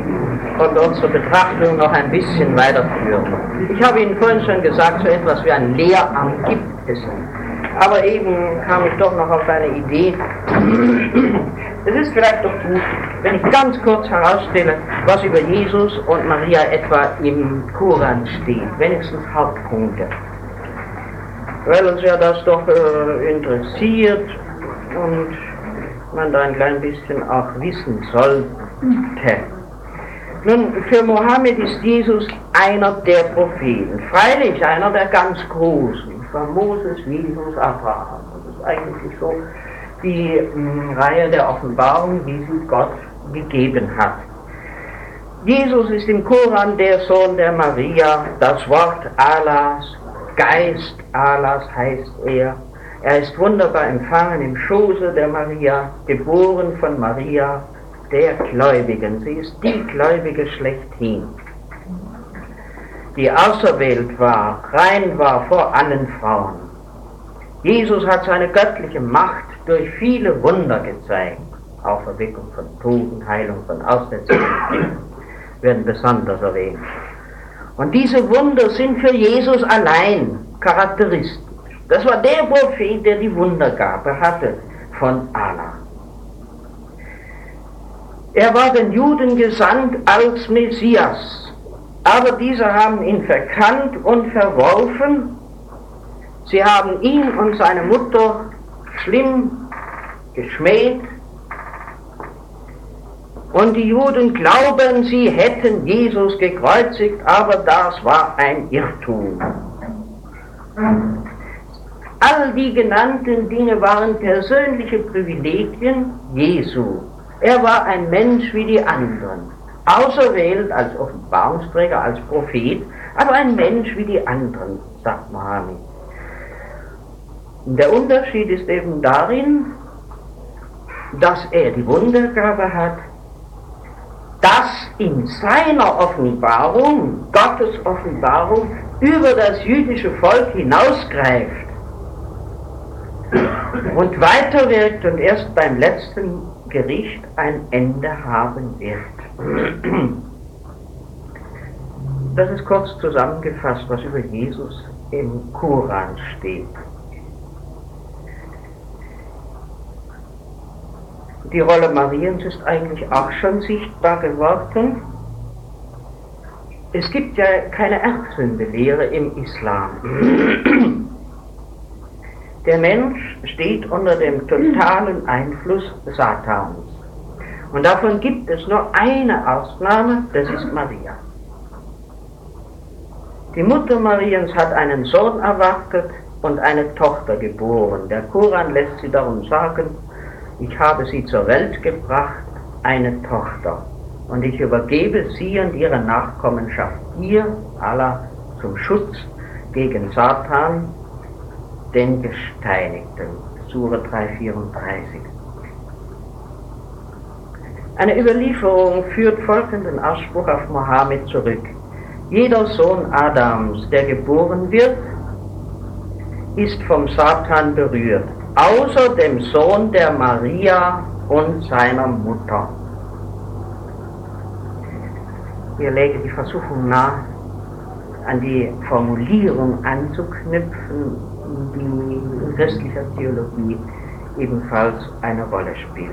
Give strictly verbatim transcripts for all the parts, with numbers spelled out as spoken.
und unsere Betrachtung noch ein bisschen weiterführen. Ich habe Ihnen vorhin schon gesagt, so etwas wie ein Lehramt gibt es. Aber eben kam ich doch noch auf eine Idee. Es ist vielleicht doch gut, wenn ich ganz kurz herausstelle, was über Jesus und Maria etwa im Koran steht, wenigstens Hauptpunkte. Weil uns ja das doch äh, interessiert und man da ein klein bisschen auch wissen sollte. Nun, für Mohammed ist Jesus einer der Propheten, freilich einer der ganz Großen, von Moses, Jesus, Abraham. Das ist eigentlich so die mh, Reihe der Offenbarung, die sie Gott gegeben hat. Jesus ist im Koran der Sohn der Maria, das Wort Allahs, Geist Allahs heißt er. Er ist wunderbar empfangen im Schoße der Maria, geboren von Maria, der Gläubigen. Sie ist die Gläubige schlechthin, die auserwählt war, rein war vor allen Frauen. Jesus hat seine göttliche Macht durch viele Wunder gezeigt. Auferweckung von Toten, Heilung von Aussetzungen werden besonders erwähnt. Und diese Wunder sind für Jesus allein charakteristisch. Das war der Prophet, der die Wundergabe hatte von Allah. Er war den Juden gesandt als Messias, aber diese haben ihn verkannt und verworfen. Sie haben ihn und seine Mutter schlimm geschmäht. Und die Juden glauben, sie hätten Jesus gekreuzigt, aber das war ein Irrtum. All die genannten Dinge waren persönliche Privilegien Jesu. Er war ein Mensch wie die anderen, auserwählt als Offenbarungsträger, als Prophet, aber ein Mensch wie die anderen, sagt Mohammed. Der Unterschied ist eben darin, dass er die Wundergabe hat, dass in seiner Offenbarung, Gottes Offenbarung, über das jüdische Volk hinausgreift und weiterwirkt und erst beim letzten Gericht ein Ende haben wird. Das ist kurz zusammengefasst, was über Jesus im Koran steht. Die Rolle Mariens ist eigentlich auch schon sichtbar geworden. Es gibt ja keine Erbsündelehre im Islam. Der Mensch steht unter dem totalen Einfluss Satans. Und davon gibt es nur eine Ausnahme, das ist Maria. Die Mutter Mariens hat einen Sohn erwartet und eine Tochter geboren. Der Koran lässt sie darum sagen, ich habe sie zur Welt gebracht, eine Tochter, und ich übergebe sie und ihre Nachkommenschaft dir, Allah, zum Schutz gegen Satan, den Gesteinigten. Sure drei vierunddreißig. Eine Überlieferung führt folgenden Ausspruch auf Mohammed zurück. Jeder Sohn Adams, der geboren wird, ist vom Satan berührt, außer dem Sohn der Maria und seiner Mutter. Hier läge die Versuchung nahe, an die Formulierung anzuknüpfen, die in christlicher Theologie ebenfalls eine Rolle spielt.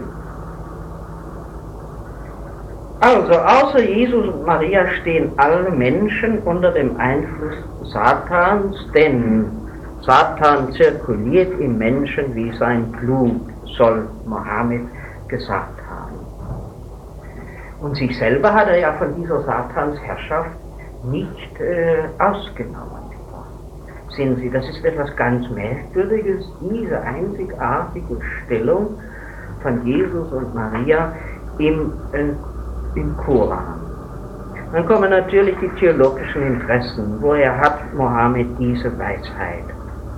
Also, außer Jesus und Maria stehen alle Menschen unter dem Einfluss Satans, denn Satan zirkuliert im Menschen wie sein Blut, soll Mohammed gesagt haben. Und sich selber hat er ja von dieser Satans Herrschaft nicht äh, ausgenommen. Sehen Sie, das ist etwas ganz Merkwürdiges, diese einzigartige Stellung von Jesus und Maria im, äh, im Koran. Dann kommen natürlich die theologischen Interessen. Woher hat Mohammed diese Weisheit?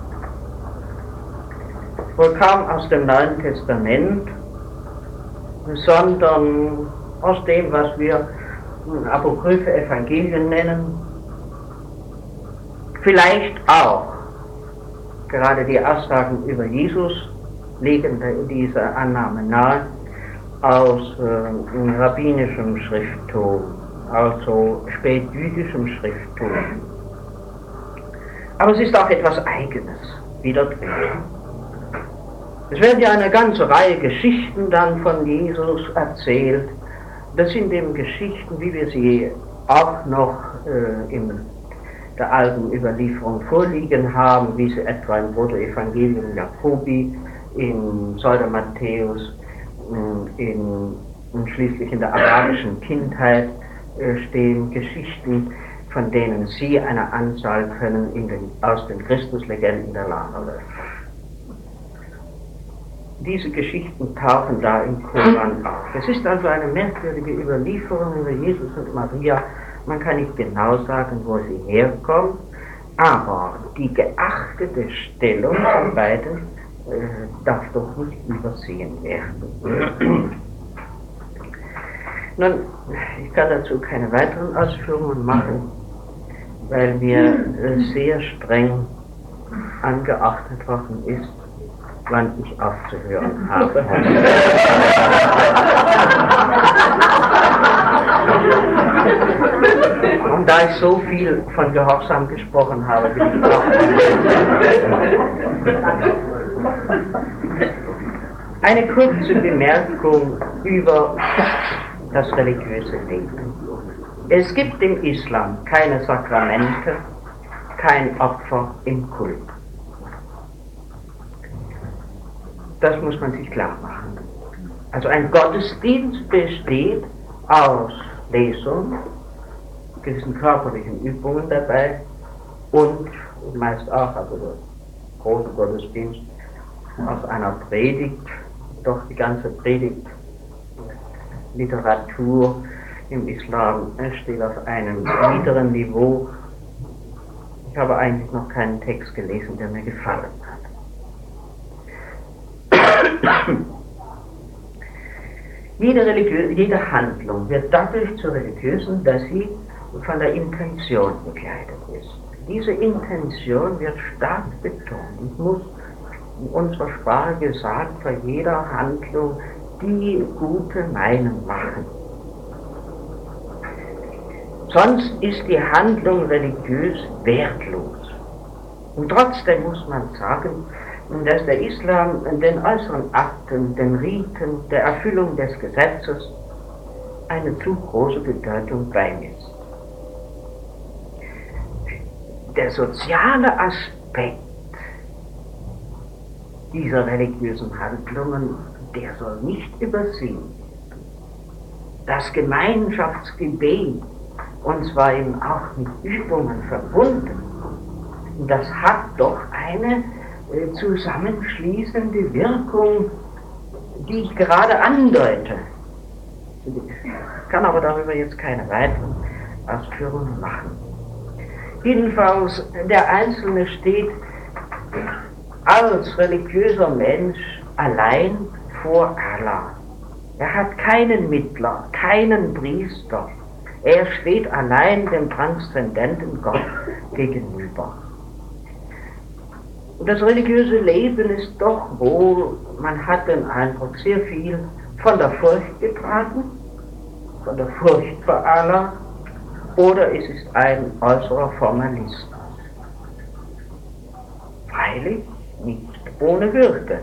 Wohl kaum aus dem Neuen Testament, sondern aus dem, was wir apokryphe Evangelien nennen. Vielleicht auch, gerade die Aussagen über Jesus legen diese Annahme nahe, aus äh, rabbinischem Schrifttum, also spätjüdischem Schrifttum. Aber es ist auch etwas Eigenes wieder drin. Es werden ja eine ganze Reihe Geschichten dann von Jesus erzählt. Das sind eben Geschichten, wie wir sie auch noch äh, in der alten Überlieferung vorliegen haben, wie sie etwa im Protoevangelium Jakobi, in Pseudo Matthäus, in, in schließlich in der arabischen Kindheit äh, stehen Geschichten, von denen Sie eine Anzahl können in den, aus den Christuslegenden der Lagerlöcher. Diese Geschichten tauchen da im Koran auf. Es ist also eine merkwürdige Überlieferung über Jesus und Maria. Man kann nicht genau sagen, wo sie herkommt, aber die geachtete Stellung von beiden äh, darf doch nicht übersehen werden. Nun, ich kann dazu keine weiteren Ausführungen machen, weil mir äh, sehr streng angeachtet worden ist, wann ich aufzuhören habe. Und da ich so viel von Gehorsam gesprochen habe, bin ich auch eine kurze Bemerkung über das religiöse Leben. Es gibt im Islam keine Sakramente, kein Opfer im Kult. Das muss man sich klar machen. Also ein Gottesdienst besteht aus Lesung, gewissen körperlichen Übungen dabei und meist auch, also der große Gottesdienst, aus einer Predigt, doch die ganze Predigtliteratur im Islam steht auf einem niederen Niveau. Ich habe eigentlich noch keinen Text gelesen, der mir gefallen hat. Jede, religiö- jede Handlung wird dadurch zur religiösen, dass sie von der Intention begleitet ist. Diese Intention wird stark betont. Ich muss in unserer Sprache gesagt, bei jeder Handlung die gute Meinung machen. Sonst ist die Handlung religiös wertlos. Und trotzdem muss man sagen, dass der Islam den äußeren Akten, den Riten, der Erfüllung des Gesetzes eine zu große Bedeutung beimisst. Der soziale Aspekt dieser religiösen Handlungen, der soll nicht übersehen werden. Das Gemeinschaftsgebet, und zwar eben auch mit Übungen verbunden, das hat doch eine äh, zusammenschließende Wirkung, die ich gerade andeute. Ich kann aber darüber jetzt keine weiteren Ausführungen machen. Jedenfalls, der Einzelne steht als religiöser Mensch allein vor Allah. Er hat keinen Mittler, keinen Priester. Er steht allein dem transzendenten Gott gegenüber. Und das religiöse Leben ist doch wohl, man hat den Eindruck, sehr viel von der Furcht getragen, von der Furcht vor Allah, oder es ist ein äußerer Formalismus. Freilich nicht ohne Würde.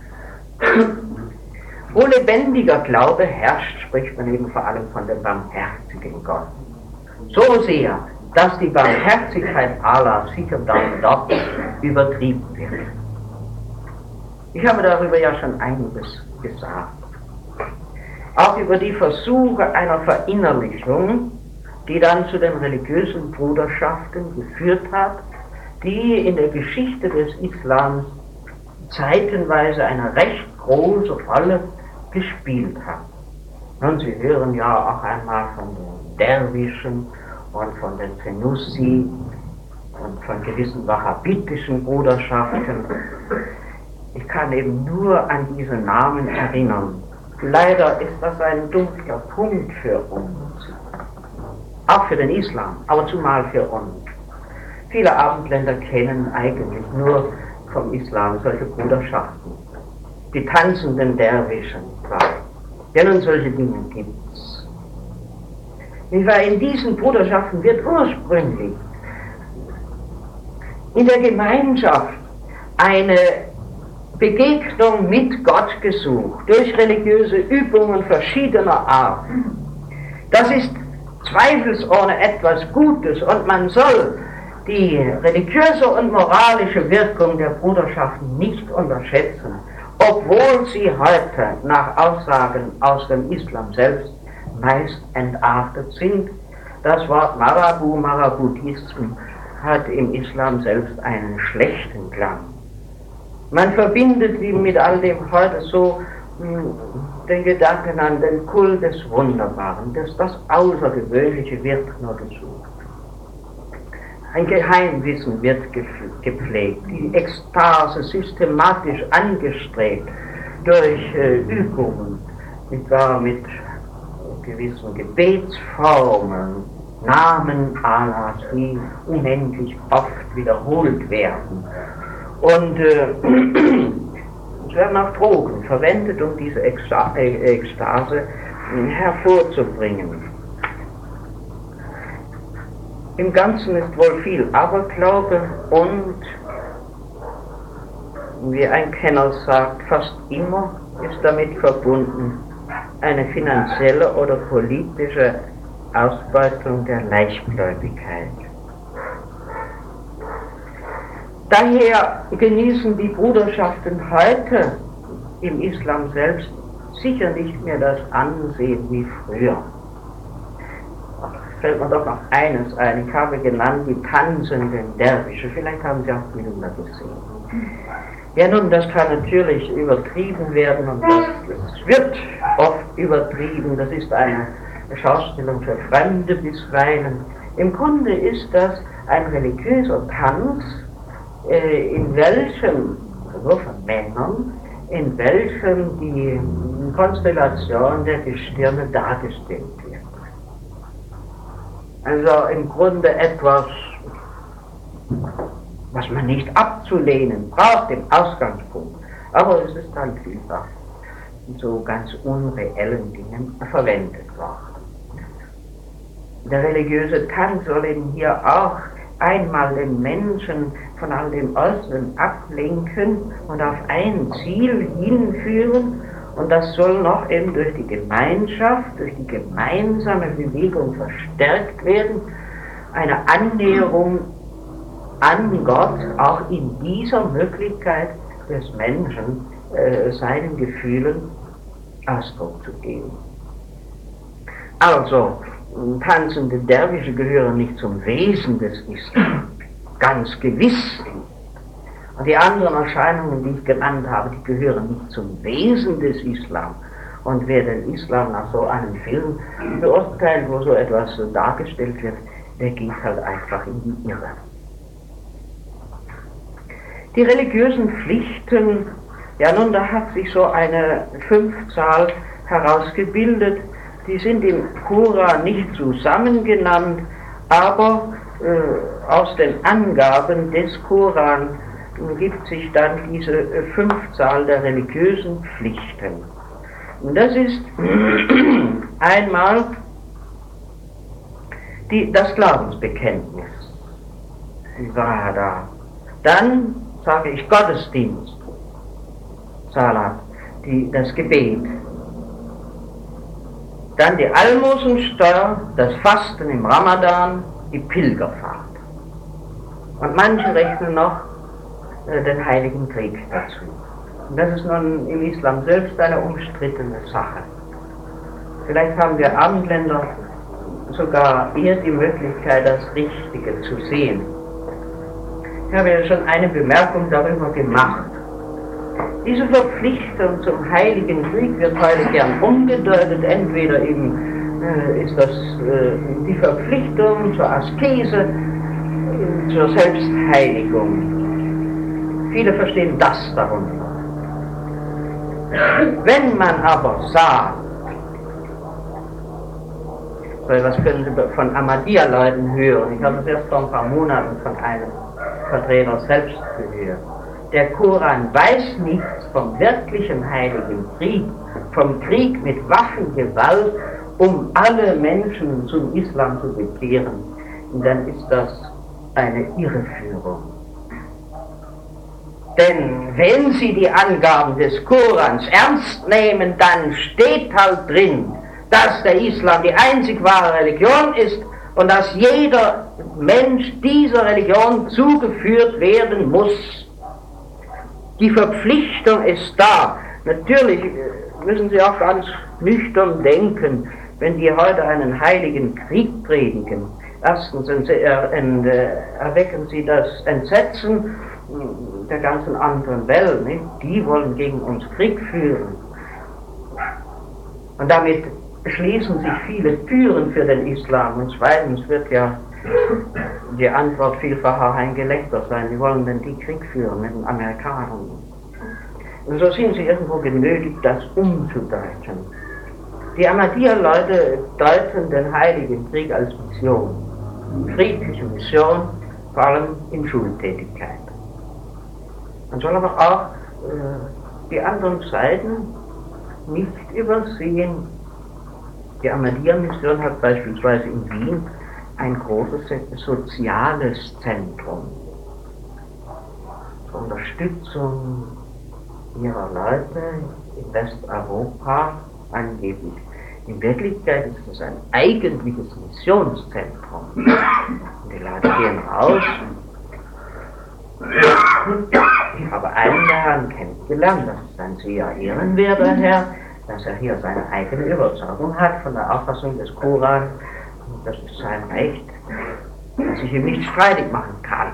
Wo lebendiger Glaube herrscht, spricht man eben vor allem von dem barmherzigen Gott. So sehr, dass die Barmherzigkeit Allah sicher dann doch übertrieben wird. Ich habe darüber ja schon einiges gesagt. Auch über die Versuche einer Verinnerlichung, die dann zu den religiösen Bruderschaften geführt hat, die in der Geschichte des Islams zeitenweise eine recht große Rolle gespielt hat. Und Sie hören ja auch einmal von den Derwischen und von den Senussi und von gewissen wahhabitischen Bruderschaften. Ich kann eben nur an diese Namen erinnern. Leider ist das ein dunkler Punkt für uns. Auch für den Islam, aber zumal für uns. Viele Abendländer kennen eigentlich nur vom Islam solche Bruderschaften. Die tanzenden Derwischen, Ja, nun, solche Dinge gibt's. In diesen Bruderschaften wird ursprünglich in der Gemeinschaft eine Begegnung mit Gott gesucht, durch religiöse Übungen verschiedener Art. Das ist zweifelsohne etwas Gutes und man soll die religiöse und moralische Wirkung der Bruderschaften nicht unterschätzen, obwohl sie heute nach Aussagen aus dem Islam selbst meist entartet sind. Das Wort Marabu, Maraboutism, hat im Islam selbst einen schlechten Klang. Man verbindet wie mit all dem heute so mh, den Gedanken an den Kult des Wunderbaren, dass das Außergewöhnliche wird nur gesucht. Ein Geheimwissen wird gepflegt, die Ekstase systematisch angestrebt durch äh, Übungen, etwa mit gewissen Gebetsformeln, Namen Allahs, die unendlich oft wiederholt werden. Und äh, es werden auch Drogen verwendet, um diese Ekstase, Ekstase hervorzubringen. Im Ganzen ist wohl viel Aberglaube und, wie ein Kenner sagt, fast immer ist damit verbunden eine finanzielle oder politische Ausbeutung der Leichtgläubigkeit. Daher genießen die Bruderschaften heute im Islam selbst sicher nicht mehr das Ansehen wie früher. Fällt mir doch noch eines ein, ich habe genannt die tanzenden Derwische, vielleicht haben Sie auch Bilder gesehen. Ja nun, das kann natürlich übertrieben werden und das, das wird oft übertrieben, das ist eine Schaustellung für Fremde bisweilen. Im Grunde ist das ein religiöser Tanz, äh, in welchem, nur von Männern, in welchem die Konstellation der Gestirne dargestellt wird. Also im Grunde etwas, was man nicht abzulehnen braucht, im Ausgangspunkt. Aber es ist dann vielfach in so ganz unreellen Dingen verwendet worden. Der religiöse Tanz soll eben hier auch einmal den Menschen von all dem Äußeren ablenken und auf ein Ziel hinführen, und das soll noch eben durch die Gemeinschaft, durch die gemeinsame Bewegung verstärkt werden, eine Annäherung an Gott, auch in dieser Möglichkeit des Menschen, äh, seinen Gefühlen Ausdruck zu geben. Also, tanzende Derwische gehören nicht zum Wesen des Islam, ganz gewiss nicht. Und die anderen Erscheinungen, die ich genannt habe, die gehören nicht zum Wesen des Islam. Und wer den Islam nach so einem Film beurteilt, wo so etwas so dargestellt wird, der geht halt einfach in die Irre. Die religiösen Pflichten, ja nun, da hat sich so eine Fünfzahl herausgebildet, die sind im Koran nicht zusammen genannt, aber äh, aus den Angaben des Koran gibt sich dann diese äh, Fünfzahl der religiösen Pflichten. Und das ist einmal die, das Glaubensbekenntnis, die Shahada. Dann sage ich Gottesdienst, Salat, die, das Gebet. Dann die Almosensteuer, das Fasten im Ramadan, die Pilgerfahrt. Und manche rechnen noch äh, den Heiligen Krieg dazu. Und das ist nun im Islam selbst eine umstrittene Sache. Vielleicht haben wir Abendländer sogar eher die Möglichkeit, das Richtige zu sehen. Ich habe ja schon eine Bemerkung darüber gemacht. Diese Verpflichtung zum Heiligen Krieg wird heute gern umgedeutet. Entweder eben äh, ist das äh, die Verpflichtung zur Askese, äh, zur Selbstheiligung. Viele verstehen das darunter. Wenn man aber sagt, weil was können Sie von Ahmadiyya-Leuten hören? Ich habe es erst vor ein paar Monaten von einem Vertreter selbst gehört. Der Koran weiß nichts vom wirklichen heiligen Krieg, vom Krieg mit Waffengewalt, um alle Menschen zum Islam zu bekehren. Und dann ist das eine Irreführung. Denn wenn Sie die Angaben des Korans ernst nehmen, dann steht halt drin, dass der Islam die einzig wahre Religion ist und dass jeder Mensch dieser Religion zugeführt werden muss. Die Verpflichtung ist da. Natürlich müssen Sie auch ganz nüchtern denken, wenn die heute einen heiligen Krieg predigen. Erstens erwecken sie das Entsetzen der ganzen anderen Welt. Nicht? Die wollen gegen uns Krieg führen. Und damit schließen sich viele Türen für den Islam. Und zweitens wird ja die Antwort vielfach auch ein Gelächter sein. Die wollen denn die Krieg führen mit den Amerikanern. Und so sind sie irgendwo genötigt, das umzudeuten. Die Ahmadiyya-Leute deuten den Heiligen Krieg als Mission. Friedliche Mission, vor allem in Schultätigkeit. Man soll aber auch äh, die anderen Seiten nicht übersehen. Die Ahmadiyya-Mission hat beispielsweise in Wien ein großes soziales Zentrum zur Unterstützung ihrer Leute in Westeuropa angeblich. In Wirklichkeit ist es ein eigentliches Missionszentrum. Die Leute gehen raus. Ich habe einen der Herren kennengelernt, das ist ein sehr ehrenwerter Herr, dass er hier seine eigene Überzeugung hat von der Auffassung des Koran. Das ist sein Recht, das ich ihm nicht streitig machen kann.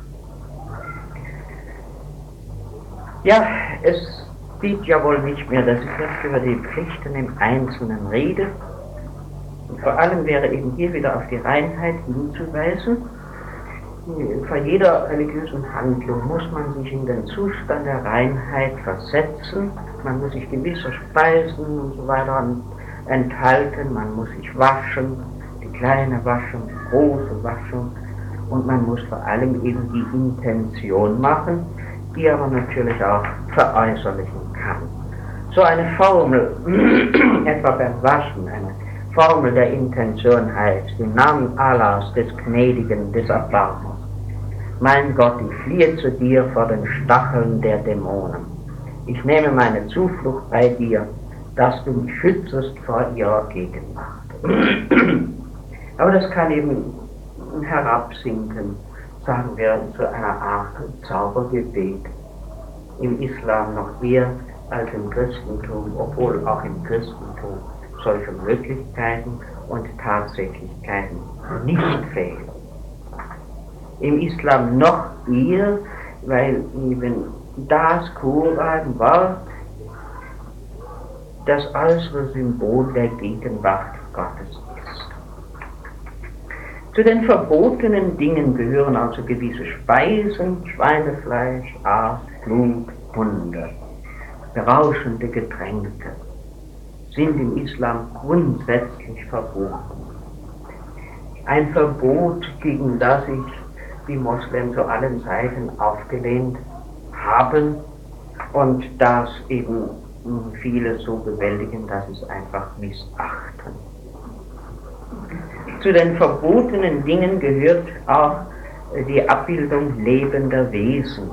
Ja, es sieht ja wohl nicht mehr, dass ich jetzt über die Pflichten im Einzelnen rede. Und vor allem wäre eben hier wieder auf die Reinheit hinzuweisen. Vor jeder religiösen Handlung muss man sich in den Zustand der Reinheit versetzen. Man muss sich gewisser Speisen und so weiter enthalten. Man muss sich waschen, die kleine Waschung, die große Waschung. Und man muss vor allem eben die Intention machen, die aber natürlich auch veräußerlichen kann. So eine Formel, etwa beim Waschen, eine Formel der Intention heißt, im Namen Allahs, des Gnädigen, des Erbarmens. Mein Gott, ich fliehe zu dir vor den Stacheln der Dämonen. Ich nehme meine Zuflucht bei dir, dass du mich schützest vor ihrer Gegenwart. Aber das kann eben herabsinken, sagen wir, zu einer Art Zaubergebet. Im Islam noch mehr als im Christentum, obwohl auch im Christentum solche Möglichkeiten und Tatsächlichkeiten nicht fehlen. Im Islam noch eher, weil eben das Koranwort das äußere Symbol der Gegenwart Gottes ist. Zu den verbotenen Dingen gehören also gewisse Speisen, Schweinefleisch, Aas, Blut, Hunde, berauschende Getränke sind im Islam grundsätzlich verboten. Ein Verbot, gegen das sich die Moslems zu allen Seiten aufgelehnt haben und das eben viele so bewältigen, dass sie es einfach missachten. Zu den verbotenen Dingen gehört auch die Abbildung lebender Wesen.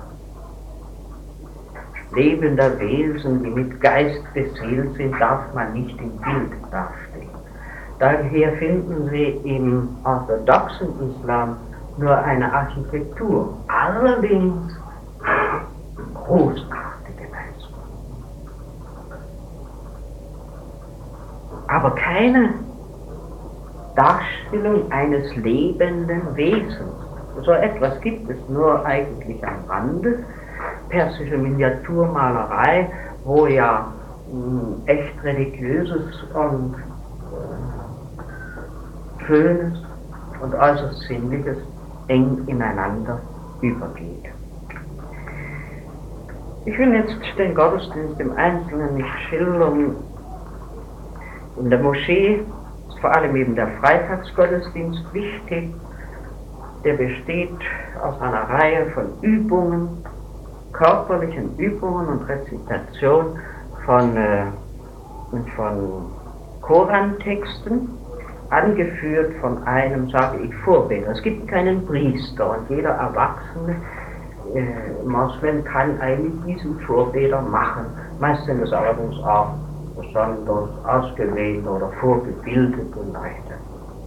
Lebender Wesen, die mit Geist beseelt sind, darf man nicht im Bild darstellen. Daher finden Sie im orthodoxen Islam nur eine Architektur, allerdings großartige Weise. Aber keine Darstellung eines lebenden Wesens. So etwas gibt es nur eigentlich am Rande. Persische Miniaturmalerei, wo ja mh, echt religiöses und äh, schönes und äußerst sinnliches eng ineinander übergeht. Ich will jetzt den Gottesdienst im Einzelnen nicht schildern. In der Moschee ist vor allem eben der Freitagsgottesdienst wichtig. Der besteht aus einer Reihe von Übungen, körperlichen Übungen und Rezitation von, äh, von Korantexten, angeführt von einem, sage ich, Vorbeter. Es gibt keinen Priester und jeder erwachsene äh, Moslem kann eigentlich diesen Vorbeter machen. Meist sind es allerdings auch besonders ausgewählte oder vorgebildete Leute.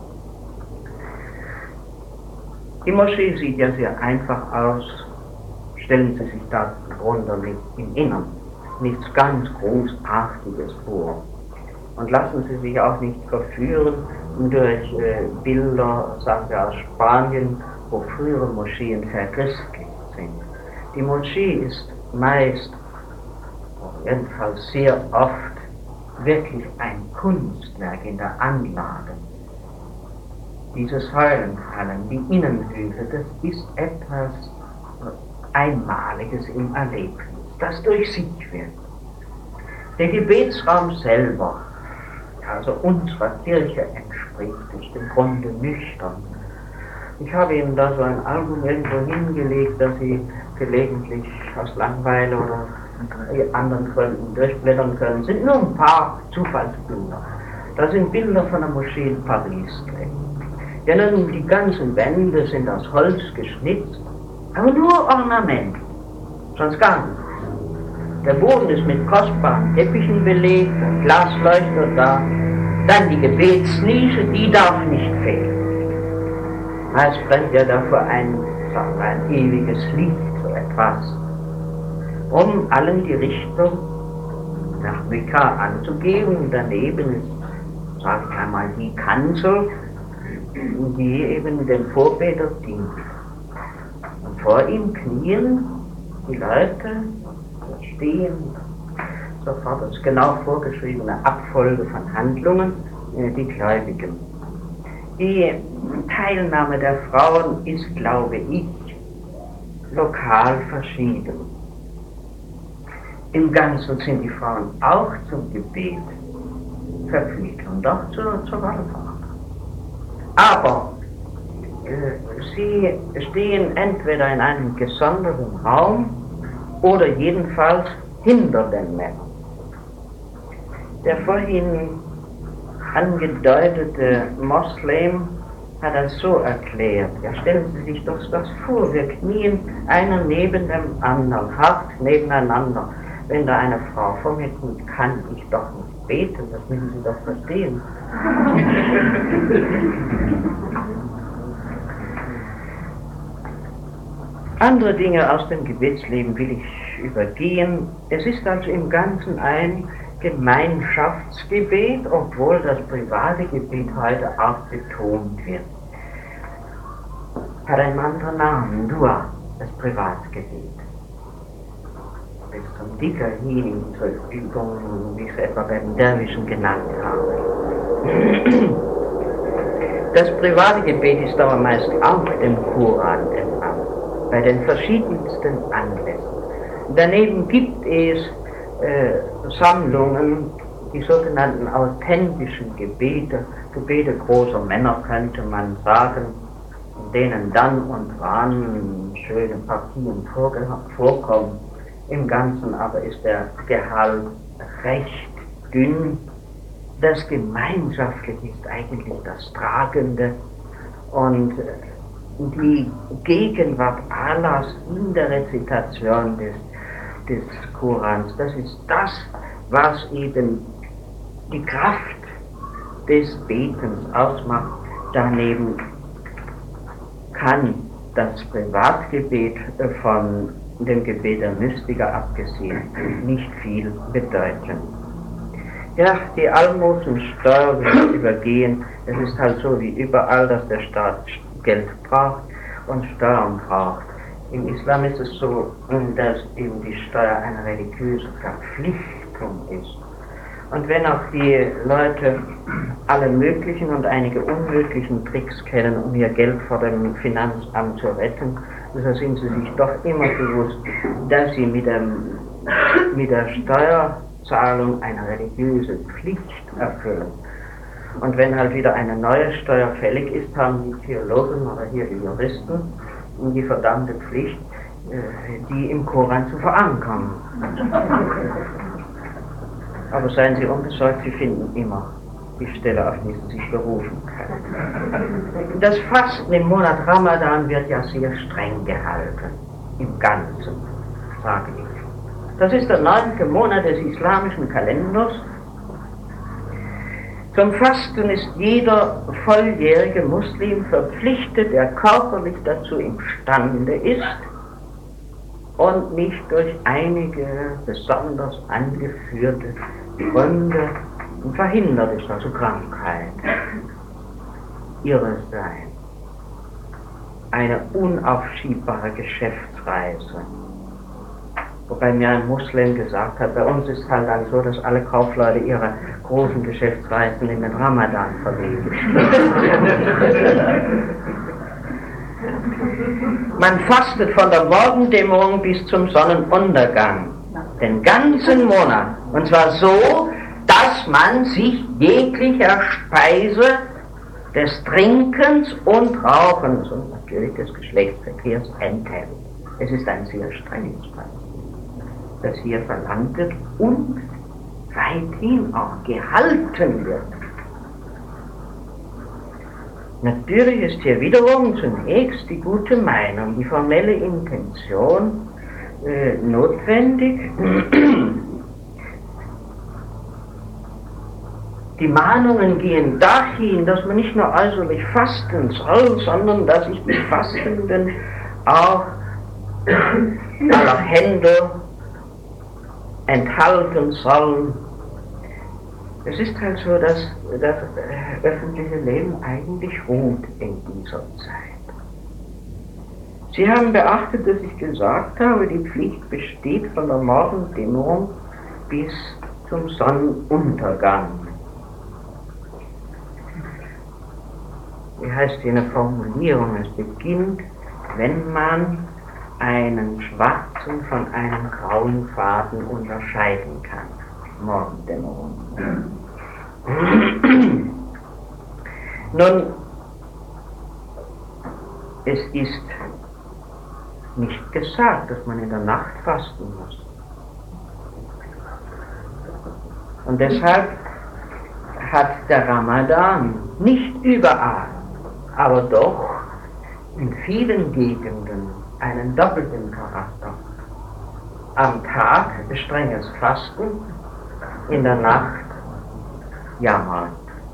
Die Moschee sieht ja sehr einfach aus. Stellen Sie sich da drunter im Innern nichts ganz Großartiges vor. Und lassen Sie sich auch nicht verführen durch äh, Bilder, sagen wir aus Spanien, wo frühere Moscheen verchristlicht sind. Die Moschee ist meist, jedenfalls sehr oft, wirklich ein Kunstwerk in der Anlage. Diese Säulenhallen, die Innenhöfe, das ist etwas Einmaliges im Erlebnis, das durch sich wird. Der Gebetsraum selber, also unserer Kirche entspricht, ist im Grunde nüchtern. Ich habe Ihnen da so ein Album irgendwo hingelegt, das Sie gelegentlich aus Langeweile oder anderen Gründen durchblättern können. Es sind nur ein paar Zufallsbilder. Da sind Bilder von der Moschee in Paris drin. Ja, nun, die ganzen Wände sind aus Holz geschnitzt, aber nur Ornament, sonst gar nichts. Der Boden ist mit kostbaren Teppichen belegt, ein Glasleuchter da, dann die Gebetsnische, die darf nicht fehlen. Es brennt ja dafür ein, sagen wir, ein ewiges Licht, so etwas, um allen die Richtung nach Mekka anzugeben. Daneben ist, sage ich einmal, die Kanzel, die eben dem Vorbeter dient. Und vor ihm knien die Leute, stehen, sofort als genau vorgeschriebene Abfolge von Handlungen, die Gläubigen. Die Teilnahme der Frauen ist, glaube ich, lokal verschieden. Im Ganzen sind die Frauen auch zum Gebet verpflichtet und auch zur, zur Wallfahrt. Aber äh, sie stehen entweder in einem gesonderten Raum oder jedenfalls hinter den Männern. Der vorhin angedeutete Moslem hat das so erklärt. Ja, stellen Sie sich doch das vor, wir knien einer neben dem anderen, hart nebeneinander. Wenn da eine Frau vor mir kniet, kann ich doch nicht beten, das müssen Sie doch verstehen. Andere Dinge aus dem Gebetsleben will ich übergehen. Es ist also im Ganzen ein Gemeinschaftsgebet, obwohl das private Gebet heute auch betont wird. Hat einen anderen Namen, Dua, das Privatgebet. Bis zum Dicker hin zur Übung, wie ich es etwa bei den Derwischen genannt habe. Das private Gebet ist aber meist auch dem Koran entnommen, bei den verschiedensten Anlässen. Daneben gibt es äh, Sammlungen, die sogenannten authentischen Gebete, Gebete großer Männer könnte man sagen, in denen dann und wann schöne Partien vorkommen. Im Ganzen aber ist der Gehalt recht dünn. Das Gemeinschaftliche ist eigentlich das Tragende und die Gegenwart Allahs in der Rezitation des, des Korans, das ist das, was eben die Kraft des Betens ausmacht. Daneben kann das Privatgebet von dem Gebet der Mystiker abgesehen nicht viel bedeuten. Ja, die Almosensteuer will übergehen. Es ist halt so wie überall, dass der Staat Geld braucht und Steuern braucht. Im Islam ist es so, dass eben die Steuer eine religiöse Verpflichtung ist. Und wenn auch die Leute alle möglichen und einige unmöglichen Tricks kennen, um ihr Geld vor dem Finanzamt zu retten, so sind sie sich doch immer bewusst, dass sie mit, dem, mit der Steuerzahlung eine religiöse Pflicht erfüllen. Und wenn halt wieder eine neue Steuer fällig ist, haben die Theologen oder hier die Juristen die verdammte Pflicht, die im Koran zu verankern. Aber seien Sie unbesorgt, Sie finden immer die Stelle, auf die Sie sich berufen können. Das Fasten im Monat Ramadan wird ja sehr streng gehalten, im Ganzen, sage ich. Das ist der neunte Monat des islamischen Kalenders. Zum Fasten ist jeder volljährige Muslim verpflichtet, der körperlich dazu imstande ist und nicht durch einige besonders angeführte Gründe verhindert ist, also Krankheit, Irrsein, eine unaufschiebbare Geschäftsreise. Wobei mir ein Muslim gesagt hat, bei uns ist halt dann so, dass alle Kaufleute ihre großen Geschäftsreisen in den Ramadan verlegen. Man fastet von der Morgendämmerung bis zum Sonnenuntergang, den ganzen Monat. Und zwar so, dass man sich jeglicher Speise, des Trinkens und Rauchens und natürlich des Geschlechtsverkehrs enthält. Es ist ein sehr strenges Fasten, das hier verlangt wird und weithin auch gehalten wird. Natürlich ist hier wiederum zunächst die gute Meinung, die formelle Intention äh, notwendig. Die Mahnungen gehen dahin, dass man nicht nur äußerlich fasten soll, sondern dass sich die Fastenden auch aller Hände enthalten sollen. Es ist halt so, dass das öffentliche Leben eigentlich ruht in dieser Zeit. Sie haben beachtet, dass ich gesagt habe, die Pflicht besteht von der Morgendämmerung bis zum Sonnenuntergang. Wie heißt jene Formulierung? Es beginnt, wenn man einen schwarzen von einem grauen Faden unterscheiden kann. Morgendämmerung. Nun, es ist nicht gesagt, dass man in der Nacht fasten muss. Und deshalb hat der Ramadan nicht überall, aber doch in vielen Gegenden einen doppelten Charakter. Am Tag strenges Fasten, in der Nacht Jammern.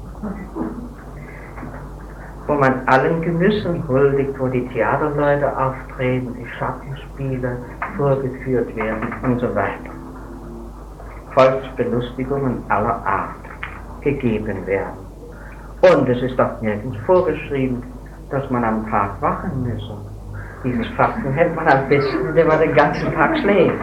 Wo man allen Genüssen huldigt, wo die Theaterleute auftreten, die Schattenspiele vorgeführt werden und so weiter. Volksbelustigungen aller Art gegeben werden. Und es ist auch nirgends vorgeschrieben, dass man am Tag wachen müsse. Dieses Fasten hält man am besten, wenn man den ganzen Tag schläft.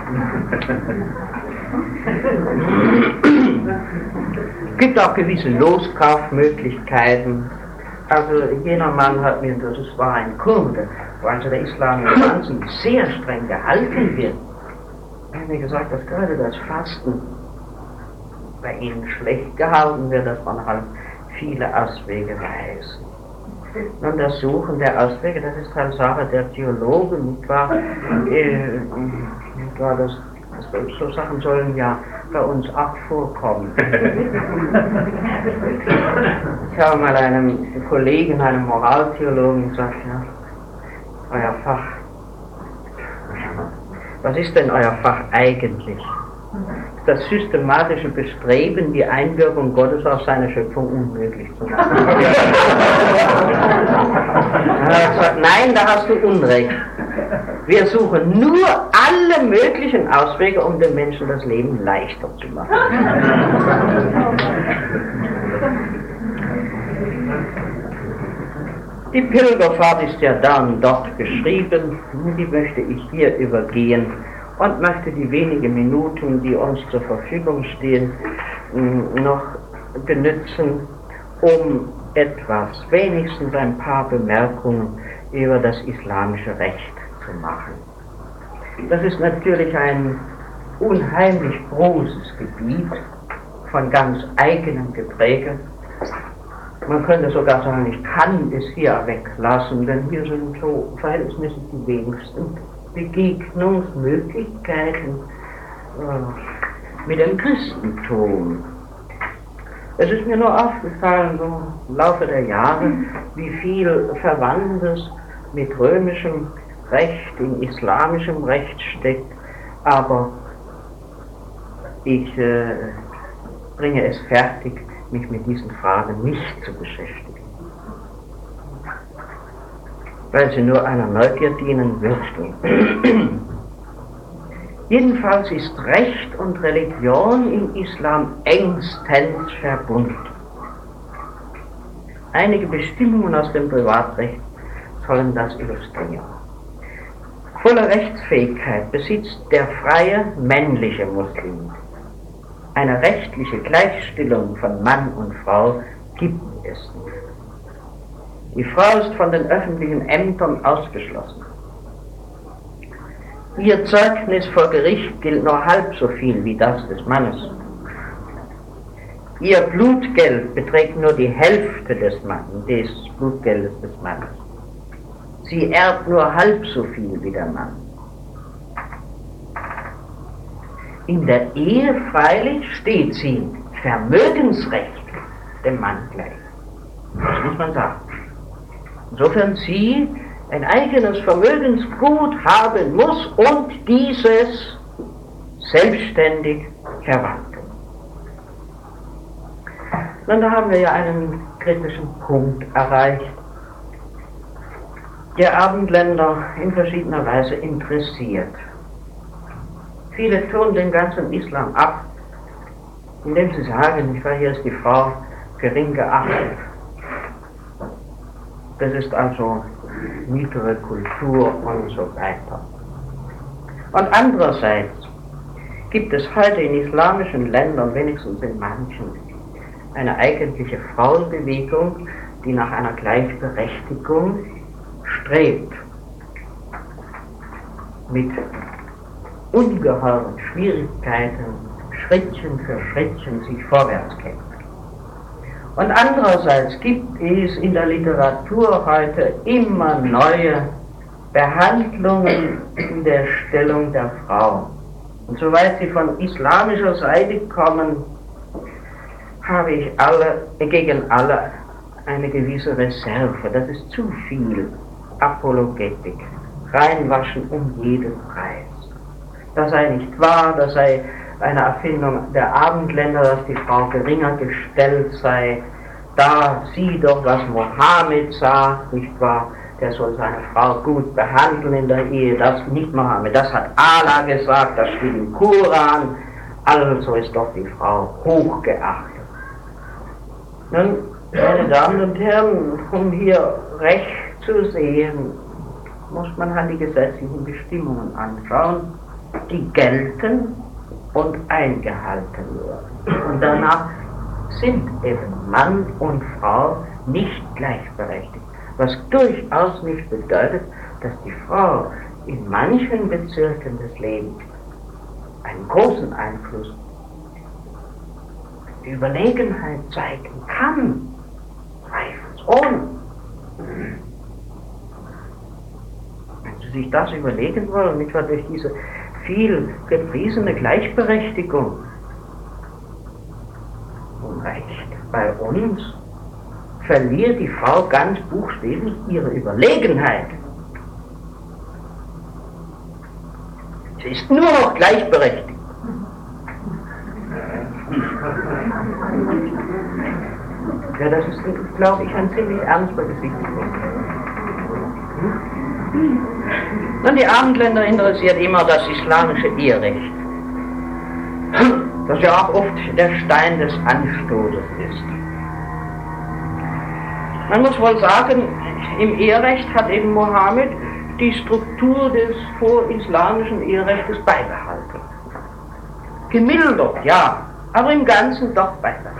Es gibt auch gewisse Loskaufmöglichkeiten. Also jener Mann hat mir, das war ein Kurde, wo also der Islam im Ganzen sehr streng gehalten wird. Er hat mir gesagt, dass gerade das Fasten bei ihnen schlecht gehalten wird, dass man halt viele Auswege weiß. Und das Suchen der Auswege, das ist halt Sache der Theologen, nicht wahr? Äh, nicht wahr das, das, so Sachen sollen ja bei uns auch vorkommen. Ich habe mal einem Kollegen, einem Moraltheologen gesagt, ja, euer Fach, was ist denn euer Fach eigentlich? Das systematische Bestreben, die Einwirkung Gottes auf seine Schöpfung unmöglich zu machen. Gesagt, nein, da hast du Unrecht. Wir suchen nur alle möglichen Auswege, um den Menschen das Leben leichter zu machen. Die Pilgerfahrt ist ja dann dort beschrieben, die möchte ich hier übergehen und möchte die wenigen Minuten, die uns zur Verfügung stehen, noch benützen, um etwas, wenigstens ein paar Bemerkungen über das islamische Recht zu machen. Das ist natürlich ein unheimlich großes Gebiet von ganz eigenem Gepräge. Man könnte sogar sagen, ich kann es hier weglassen, denn hier sind so verhältnismäßig die wenigsten Begegnungsmöglichkeiten äh, mit dem Christentum. Es ist mir nur aufgefallen, so im Laufe der Jahre, wie viel Verwandtes mit römischem Recht, in islamischem Recht steckt, aber ich äh, bringe es fertig, mich mit diesen Fragen nicht zu beschäftigen, weil sie nur einer Neugier dienen würden. Jedenfalls ist Recht und Religion im Islam engstens verbunden. Einige Bestimmungen aus dem Privatrecht sollen das illustrieren. Volle Rechtsfähigkeit besitzt der freie männliche Muslim. Eine rechtliche Gleichstellung von Mann und Frau gibt es nicht. Die Frau ist von den öffentlichen Ämtern ausgeschlossen. Ihr Zeugnis vor Gericht gilt nur halb so viel wie das des Mannes. Ihr Blutgeld beträgt nur die Hälfte des Mannes, des Blutgeldes des Mannes. Sie erbt nur halb so viel wie der Mann. In der Ehe freilich steht sie vermögensrechtlich dem Mann gleich. Das muss man sagen. Insofern sie ein eigenes Vermögensgut haben muss und dieses selbstständig verwalten. Nun, da haben wir ja einen kritischen Punkt erreicht, der Abendländer in verschiedener Weise interessiert. Viele tun den ganzen Islam ab, indem sie sagen, ich weiß, hier ist die Frau gering geachtet. Das ist also niedere Kultur und so weiter. Und andererseits gibt es heute in islamischen Ländern, wenigstens in manchen, eine eigentliche Frauenbewegung, die nach einer Gleichberechtigung strebt, mit ungeheuren Schwierigkeiten Schrittchen für Schrittchen sich vorwärts kämpft. Und andererseits gibt es in der Literatur heute immer neue Behandlungen in der Stellung der Frau. Und soweit sie von islamischer Seite kommen, habe ich alle, gegen alle eine gewisse Reserve. Das ist zu viel Apologetik, reinwaschen um jeden Preis. Das sei nicht wahr, das sei eine Erfindung der Abendländer, dass die Frau geringer gestellt sei. Da sieh doch, was Mohammed sagt, nicht wahr? Der soll seine Frau gut behandeln in der Ehe. Das nicht Mohammed, das hat Allah gesagt, das steht im Koran. Also ist doch die Frau hochgeachtet. Nun, meine Damen und Herren, um hier Recht zu sehen, muss man halt die gesetzlichen Bestimmungen anschauen, die gelten und eingehalten werden. Und danach sind eben Mann und Frau nicht gleichberechtigt. Was durchaus nicht bedeutet, dass die Frau in manchen Bezirken des Lebens einen großen Einfluss, die Überlegenheit zeigen kann, zweifelsohne. Wenn Sie sich das überlegen wollen, nicht wahr, durch diese viel gepriesene Gleichberechtigung, Recht bei uns, verliert die Frau ganz buchstäblich ihre Überlegenheit. Sie ist nur noch gleichberechtigt. Ja, das ist, glaube ich, ein ziemlich ernster Gesichtspunkt. Nun, die Abendländer interessiert immer das islamische Eherecht, das ja auch oft der Stein des Anstoßes ist. Man muss wohl sagen, im Eherecht hat eben Mohammed die Struktur des vorislamischen Eherechtes beibehalten. Gemildert, ja, aber im Ganzen doch beibehalten.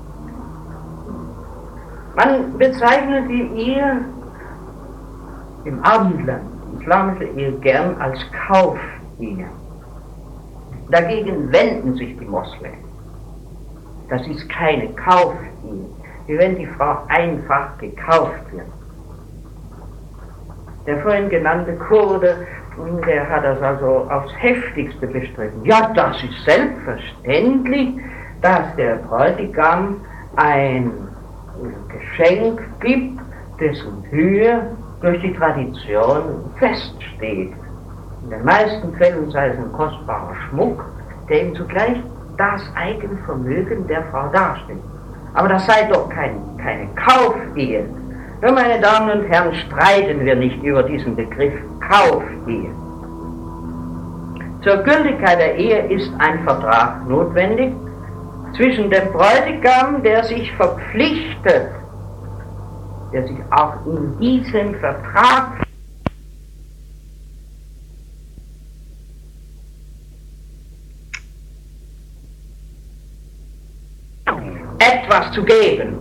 Man bezeichnet die Ehe im Abendland, die islamische Ehe, gern als Kaufelie. Dagegen wenden sich die Moslems. Das ist keine Kaufelie, wie wenn die Frau einfach gekauft wird. Der vorhin genannte Kurde der hat das also aufs Heftigste bestritten. Ja, das ist selbstverständlich, dass der Bräutigam ein Geschenk gibt, dessen Höhe durch die Tradition feststeht. In den meisten Fällen sei es ein kostbarer Schmuck, der ihm zugleich das Eigenvermögen der Frau darstellt. Aber das sei doch kein, keine Kaufelehe. Nun, meine Damen und Herren, streiten wir nicht über diesen Begriff Kaufelehe. Zur Gültigkeit der Ehe ist ein Vertrag notwendig zwischen dem Bräutigam, der sich verpflichtet, der sich auch in diesem Vertrag etwas zu geben.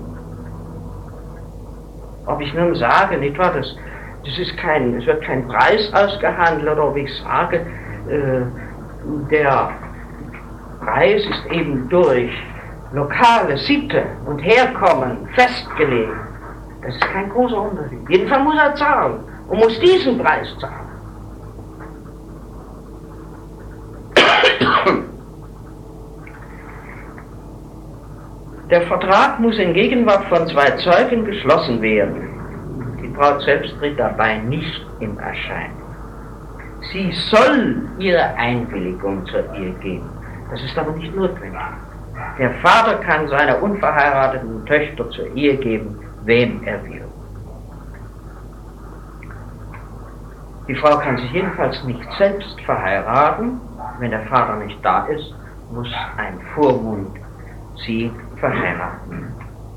Ob ich nun sage, nicht wahr, das, das ist kein, es wird kein Preis ausgehandelt, oder ob ich sage, äh, der Preis ist eben durch lokale Sitte und Herkommen festgelegt. Das ist kein großer Unterschied. Jedenfalls muss er zahlen und muss diesen Preis zahlen. Der Vertrag muss in Gegenwart von zwei Zeugen geschlossen werden. Die Braut selbst tritt dabei nicht in Erscheinung. Sie soll ihre Einwilligung zur Ehe geben. Das ist aber nicht notwendig. Der Vater kann seiner unverheirateten Töchter zur Ehe geben, wem er will. Die Frau kann sich jedenfalls nicht selbst verheiraten. Wenn der Vater nicht da ist, muss ein Vormund sie verheiraten.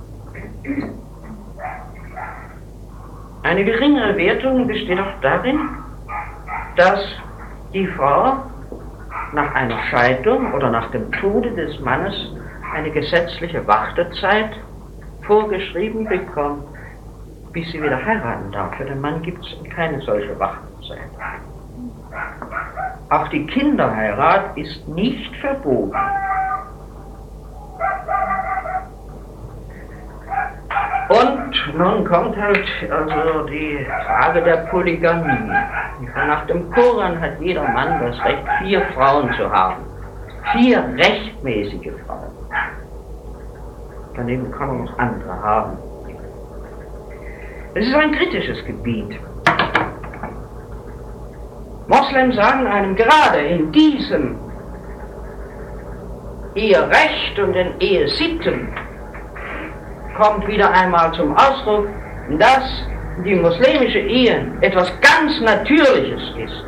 Eine geringere Wertung besteht auch darin, dass die Frau nach einer Scheidung oder nach dem Tode des Mannes eine gesetzliche Wartezeit vorgeschrieben bekommt, bis sie wieder heiraten darf. Für den Mann gibt es keine solche Wartezeit. Auch die Kinderheirat ist nicht verboten. Und nun kommt halt also die Frage der Polygamie. Nach dem Koran hat jeder Mann das Recht, vier Frauen zu haben. Vier rechtmäßige Frauen. Daneben kann man noch andere haben. Es ist ein kritisches Gebiet. Moslems sagen einem gerade in diesem Eherecht und den Ehesitten kommt wieder einmal zum Ausdruck, dass die muslimische Ehe etwas ganz Natürliches ist.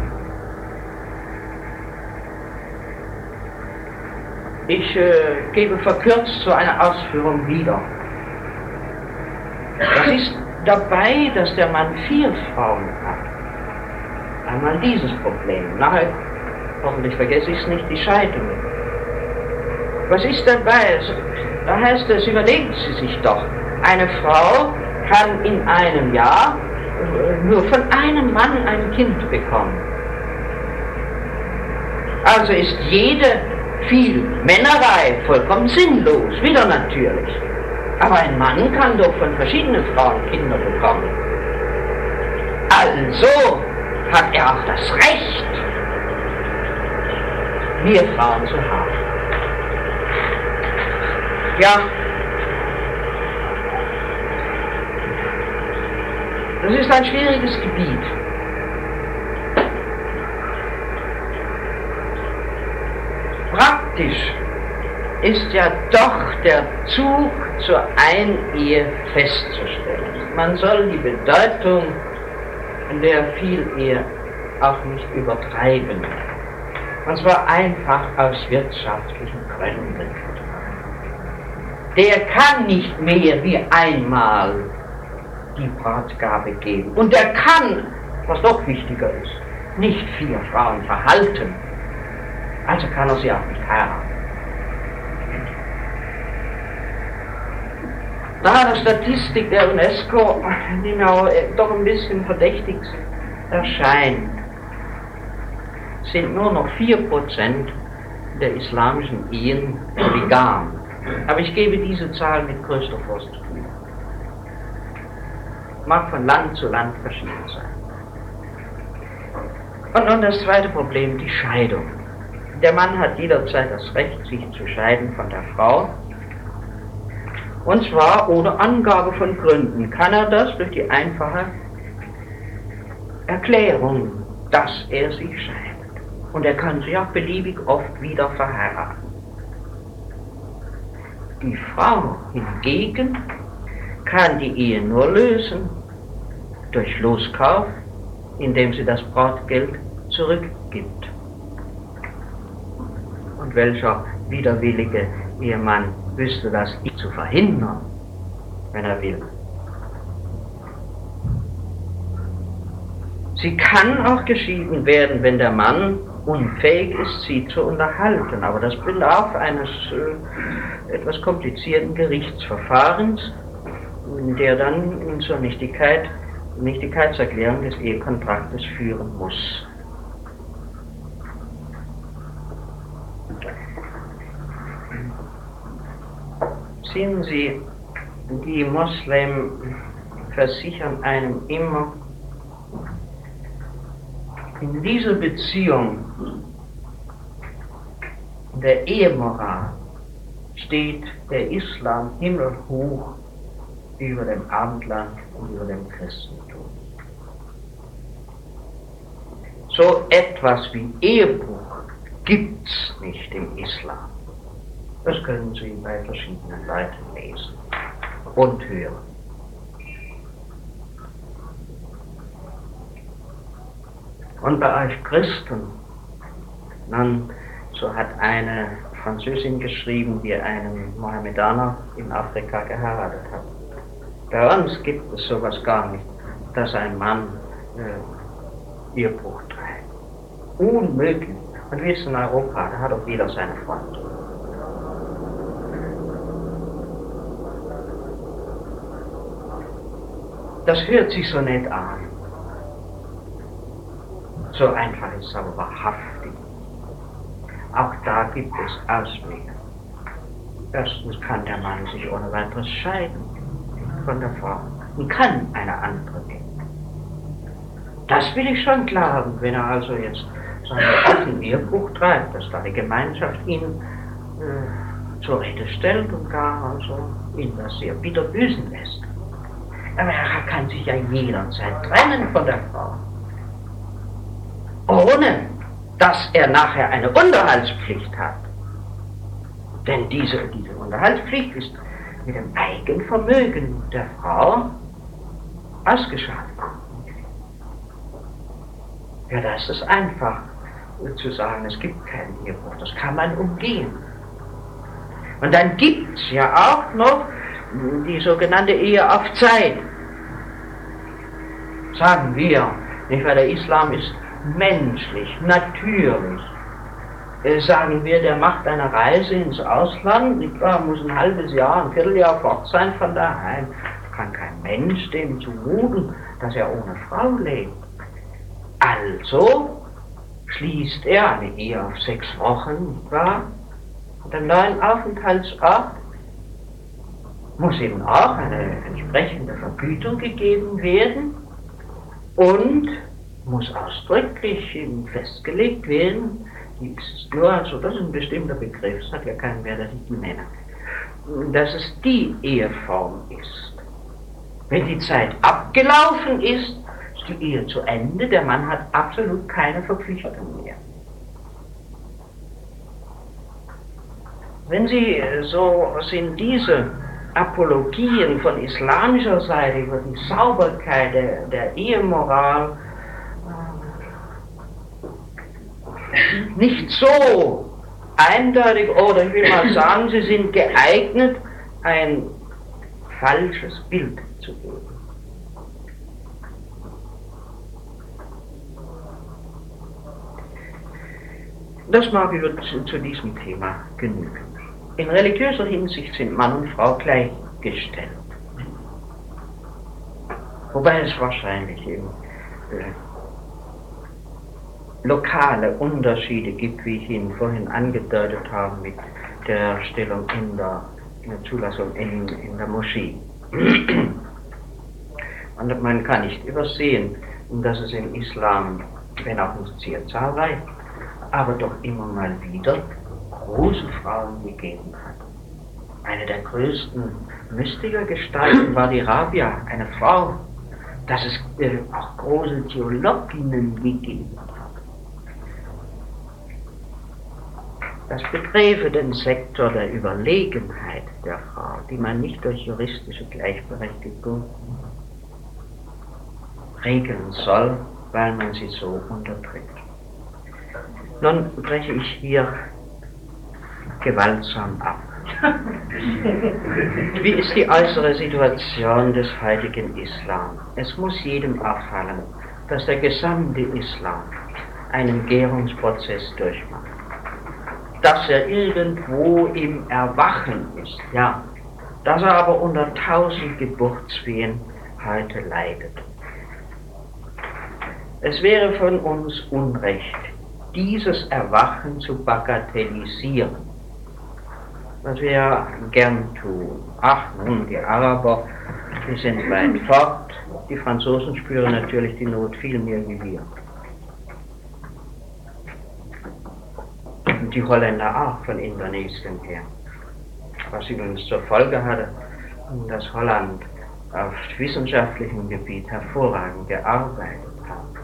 Ich äh, gebe verkürzt so eine Ausführung wieder. Das ist dabei, dass der Mann vier Frauen hat. Einmal dieses Problem. Nachher, hoffentlich vergesse ich es nicht, die Scheidung. Was ist dabei? Da heißt es, überlegen Sie sich doch, eine Frau kann in einem Jahr nur von einem Mann ein Kind bekommen. Also ist jede viel Männerei vollkommen sinnlos, wieder natürlich. Aber ein Mann kann doch von verschiedenen Frauen Kinder bekommen. Also hat er auch das Recht, mehr Frauen zu haben. Ja, das ist ein schwieriges Gebiet. Praktisch ist ja doch der Zug zur Einehe festzustellen. Man soll die Bedeutung der Vielehe auch nicht übertreiben. Und zwar einfach aus wirtschaftlichen Gründen. Der kann nicht mehr wie einmal die Brautgabe geben. Und der kann, was doch wichtiger ist, nicht vier Frauen verhalten. Also kann er sie auch nicht heiraten. Nach der Statistik der UNESCO, die mir doch ein bisschen verdächtig erscheint, sind nur noch vier Prozent der islamischen Ehen polygam. Aber ich gebe diese Zahl mit größter Vorsicht wieder. Mag von Land zu Land verschieden sein. Und nun das zweite Problem, die Scheidung. Der Mann hat jederzeit das Recht, sich zu scheiden von der Frau. Und zwar ohne Angabe von Gründen. Kann er das durch die einfache Erklärung, dass er sich scheidet. Und er kann sich auch beliebig oft wieder verheiraten. Die Frau hingegen kann die Ehe nur lösen durch Loskauf, indem sie das Brautgeld zurückgibt. Und welcher widerwillige Ehemann wüsste das zu verhindern, wenn er will? Sie kann auch geschieden werden, wenn der Mann unfähig ist, sie zu unterhalten, aber das bedarf eines äh, etwas komplizierten Gerichtsverfahrens, der dann zur Nichtigkeit, Nichtigkeitserklärung des Ehekontraktes führen muss. Sehen Sie, die Moslem versichern einem immer, in dieser Beziehung der Ehemoral steht der Islam himmelhoch über dem Abendland und über dem Christentum. So etwas wie Ehebruch gibt's nicht im Islam. Das können Sie bei verschiedenen Leuten lesen und hören. Und bei euch Christen, dann, so hat eine Französin geschrieben, die einen Mohammedaner in Afrika geheiratet hat. Bei uns gibt es sowas gar nicht, dass ein Mann äh, Ehebruch treibt. Unmöglich. Und wie ist in Europa, da hat auch jeder seine Freunde. Das hört sich so nett an. So einfach ist es aber wahrhaftig. Auch da gibt es Auswege. Erstens kann der Mann sich ohne weiteres scheiden von der Frau und kann eine andere nehmen. Das will ich schon klar haben, wenn er also jetzt seinen offenen Ehebruch treibt, dass da die Gemeinschaft ihn äh, zur Rede stellt und gar also ihn das sehr bitter büßen lässt. Aber er kann sich ja jederzeit trennen von der Frau. Ohne dass er nachher eine Unterhaltspflicht hat. Denn diese, diese Unterhaltspflicht ist mit dem Eigenvermögen der Frau ausgeschaltet. Ja, das ist einfach zu sagen, es gibt keinen Ehebruch, das kann man umgehen. Und dann gibt es ja auch noch die sogenannte Ehe auf Zeit. Sagen wir, nicht, weil der Islam ist menschlich, natürlich. Äh, sagen wir, der macht eine Reise ins Ausland, nicht wahr, muss ein halbes Jahr, ein Vierteljahr fort sein von daheim. Kann kein Mensch dem zumuten, dass er ohne Frau lebt. Also schließt er eine Ehe auf sechs Wochen, nicht wahr? Und einen neuen Aufenthaltsort muss eben auch eine entsprechende Vergütung gegeben werden und muss ausdrücklich festgelegt werden, die ist nur, also das ist ein bestimmter Begriff, es hat ja keinen Wert, dass ich die nenne, dass es die Eheform ist. Wenn die Zeit abgelaufen ist, ist die Ehe zu Ende, der Mann hat absolut keine Verpflichtung mehr. Wenn Sie, so sind diese Apologien von islamischer Seite über die Sauberkeit der, der Ehemoral nicht so eindeutig, oder ich will mal sagen, sie sind geeignet, ein falsches Bild zu geben. Das mag über, zu, zu diesem Thema genügen. In religiöser Hinsicht sind Mann und Frau gleichgestellt. Wobei es wahrscheinlich eben äh, lokale Unterschiede gibt, wie ich Ihnen vorhin angedeutet habe, mit der Stellung in der, in der Zulassung in, in der Moschee. Und man kann nicht übersehen, dass es im Islam wenn auch nicht sehr zahlreich, aber doch immer mal wieder große Frauen gegeben hat. Eine der größten Mystikergestalten war die Rabia, eine Frau, dass es äh, auch große Theologinnen gegeben hat. Das beträfe den Sektor der Überlegenheit der Frau, die man nicht durch juristische Gleichberechtigung regeln soll, weil man sie so unterdrückt. Nun breche ich hier gewaltsam ab. Wie ist die äußere Situation des heutigen Islam? Es muss jedem auffallen, dass der gesamte Islam einen Gärungsprozess durchmacht. Dass er irgendwo im Erwachen ist, ja, dass er aber unter tausend Geburtswehen heute leidet. Es wäre von uns Unrecht, dieses Erwachen zu bagatellisieren, was wir ja gern tun. Ach nun, die Araber, die sind weit fort, die Franzosen spüren natürlich die Not viel mehr wie wir. Und die Holländer auch von Indonesien her. Was übrigens zur Folge hatte, dass Holland auf wissenschaftlichem Gebiet hervorragend gearbeitet hat.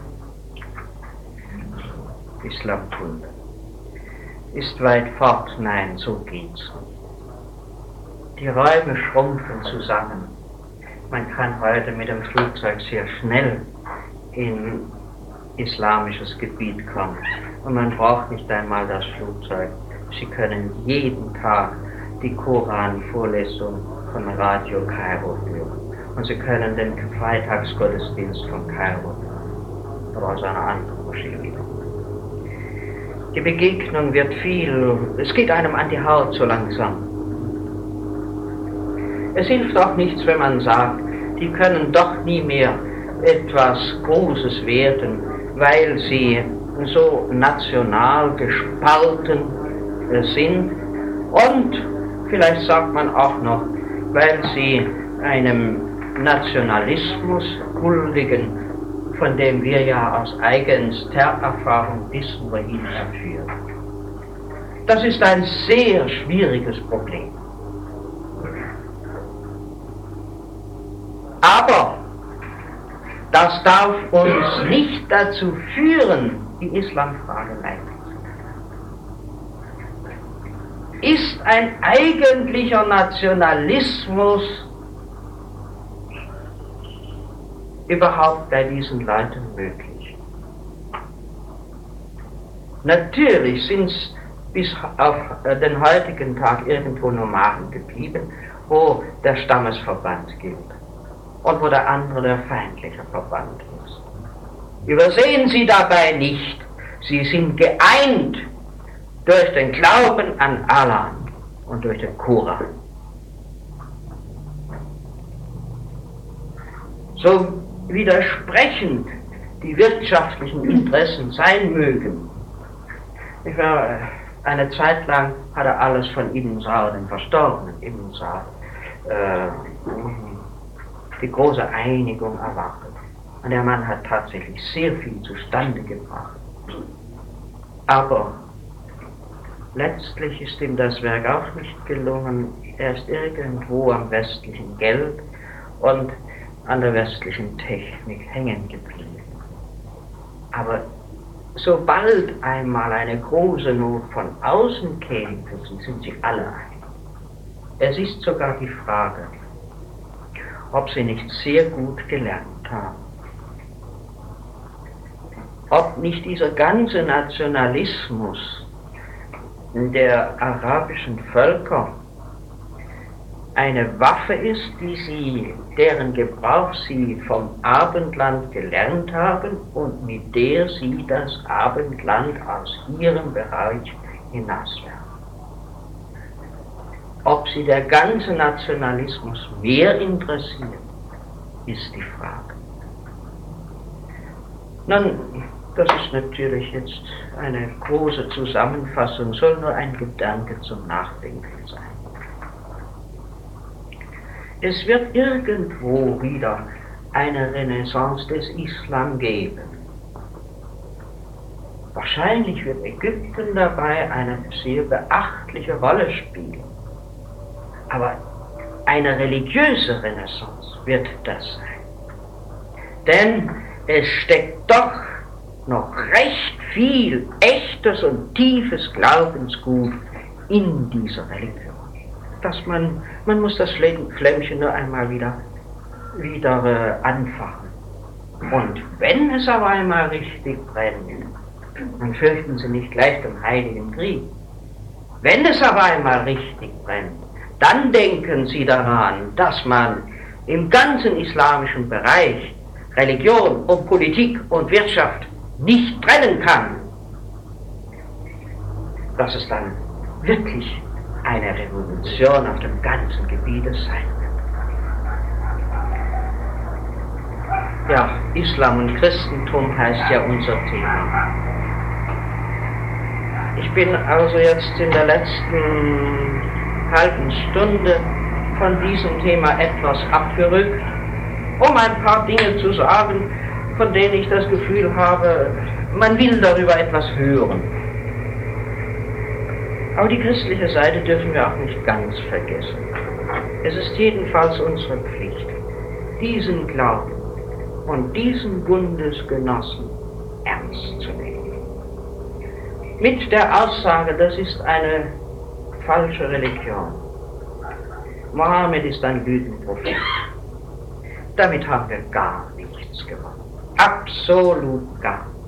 Islamkunde. Ist weit fort? Nein, so geht's nicht. Die Räume schrumpfen zusammen. Man kann heute mit dem Flugzeug sehr schnell in islamisches Gebiet kommen. Und man braucht nicht einmal das Flugzeug. Sie können jeden Tag die Koran-Vorlesung von Radio Kairo hören. Und Sie können den Freitagsgottesdienst von Kairo hören. Aber aus einer anderen Moschee wieder. Die Begegnung wird viel, es geht einem an die Haut so langsam. Es hilft auch nichts, wenn man sagt, die können doch nie mehr etwas Großes werden, weil sie so national gespalten sind und vielleicht sagt man auch noch, weil sie einem Nationalismus huldigen, von dem wir ja aus eigenster Erfahrung wissen, wohin er führt. Das ist ein sehr schwieriges Problem. Aber das darf uns nicht dazu führen, die Islamfrage leitet. Ist ein eigentlicher Nationalismus überhaupt bei diesen Leuten möglich? Natürlich sind es bis auf den heutigen Tag irgendwo Nomaden geblieben, wo der Stammesverband gilt und wo der andere der feindliche Verband ist. Übersehen Sie dabei nicht, Sie sind geeint durch den Glauben an Allah und durch den Koran. So widersprechend die wirtschaftlichen Interessen sein mögen. Ich war, eine Zeit lang hat er alles von Ibn Saud, dem verstorbenen Ibn Saud, äh, die große Einigung erwartet. Und der Mann hat tatsächlich sehr viel zustande gebracht. Aber letztlich ist ihm das Werk auch nicht gelungen. Er ist irgendwo am westlichen Geld und an der westlichen Technik hängen geblieben. Aber sobald einmal eine große Not von außen käme, sind sie alle ein. Es ist sogar die Frage, ob sie nicht sehr gut gelernt haben. Ob nicht dieser ganze Nationalismus der arabischen Völker eine Waffe ist, die sie, deren Gebrauch sie vom Abendland gelernt haben und mit der sie das Abendland aus ihrem Bereich hinauswerfen. Ob sie der ganze Nationalismus mehr interessiert, ist die Frage. Nun, das ist natürlich jetzt eine große Zusammenfassung, soll nur ein Gedanke zum Nachdenken sein. Es wird irgendwo wieder eine Renaissance des Islam geben. Wahrscheinlich wird Ägypten dabei eine sehr beachtliche Rolle spielen. Aber eine religiöse Renaissance wird das sein. Denn es steckt doch noch recht viel echtes und tiefes Glaubensgut in dieser Religion. Dass man, man muss das Flämmchen nur einmal wieder, wieder äh, anfachen. Und wenn es aber einmal richtig brennt, dann fürchten Sie nicht gleich den Heiligen Krieg. Wenn es aber einmal richtig brennt, dann denken Sie daran, dass man im ganzen islamischen Bereich Religion und Politik und Wirtschaft nicht trennen kann. Dass es dann wirklich eine Revolution auf dem ganzen Gebiet sein wird. Ja, Islam und Christentum heißt ja unser Thema. Ich bin also jetzt in der letzten halben Stunde von diesem Thema etwas abgerückt, um ein paar Dinge zu sagen, von denen ich das Gefühl habe, man will darüber etwas hören. Aber die christliche Seite dürfen wir auch nicht ganz vergessen. Es ist jedenfalls unsere Pflicht, diesen Glauben und diesen Bundesgenossen ernst zu nehmen. Mit der Aussage, das ist eine falsche Religion. Mohammed ist ein Lügenprophet. Damit haben wir gar nichts gewonnen. Absolut gar nichts.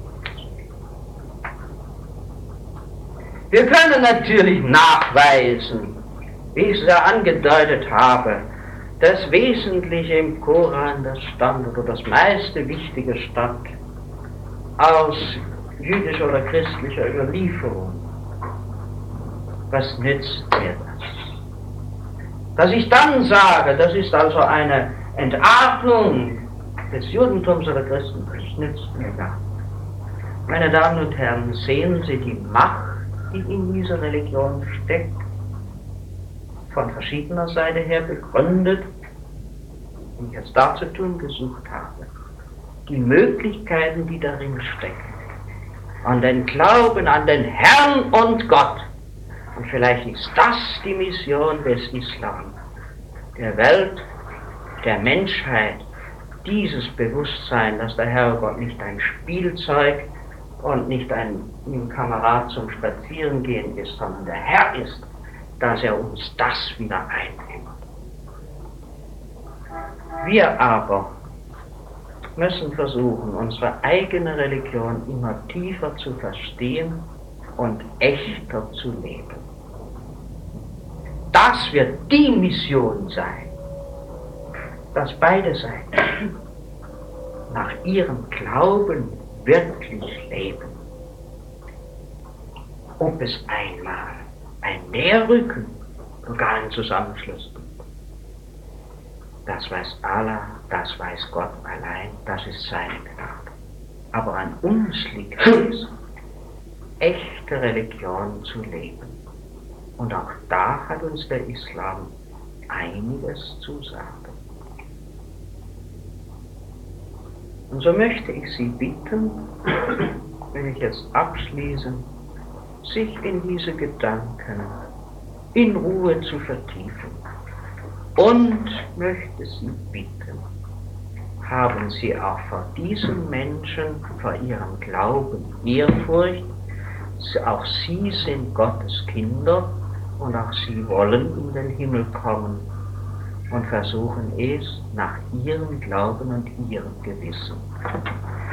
Wir können natürlich nachweisen, wie ich es ja angedeutet habe, das Wesentliche im Koran, das stammt, oder das meiste Wichtige stammt aus jüdischer oder christlicher Überlieferung. Was nützt mir das? Dass ich dann sage, das ist also eine Entartung des Judentums oder Christentums, nützt mir gar nicht. Meine Damen und Herren, sehen Sie die Macht, die in dieser Religion steckt, von verschiedener Seite her begründet, wie ich es darzutun gesucht habe, die Möglichkeiten, die darin stecken, an den Glauben an den Herrn und Gott. Und vielleicht ist das die Mission des Islam, der Welt, der Menschheit, dieses Bewusstsein, dass der Herrgott nicht ein Spielzeug und nicht ein, ein Kamerad zum Spazierengehen ist, sondern der Herr ist, dass er uns das wieder einbringt. Wir aber müssen versuchen, unsere eigene Religion immer tiefer zu verstehen und echter zu leben. Das wird die Mission sein, dass beide Seiten nach ihrem Glauben wirklich leben. Ob es einmal ein Näherrücken, sogar einen Zusammenschluss gibt, das weiß Allah, das weiß Gott allein, das ist seine Gnade. Aber an uns liegt es, echte Religion zu leben. Und auch da hat uns der Islam einiges zu sagen. Und so möchte ich Sie bitten, wenn ich jetzt abschließe, sich in diese Gedanken in Ruhe zu vertiefen. Und möchte Sie bitten, haben Sie auch vor diesen Menschen, vor ihrem Glauben, Ehrfurcht. Auch Sie sind Gottes Kinder und auch Sie wollen in den Himmel kommen und versuchen es nach Ihrem Glauben und Ihrem Gewissen.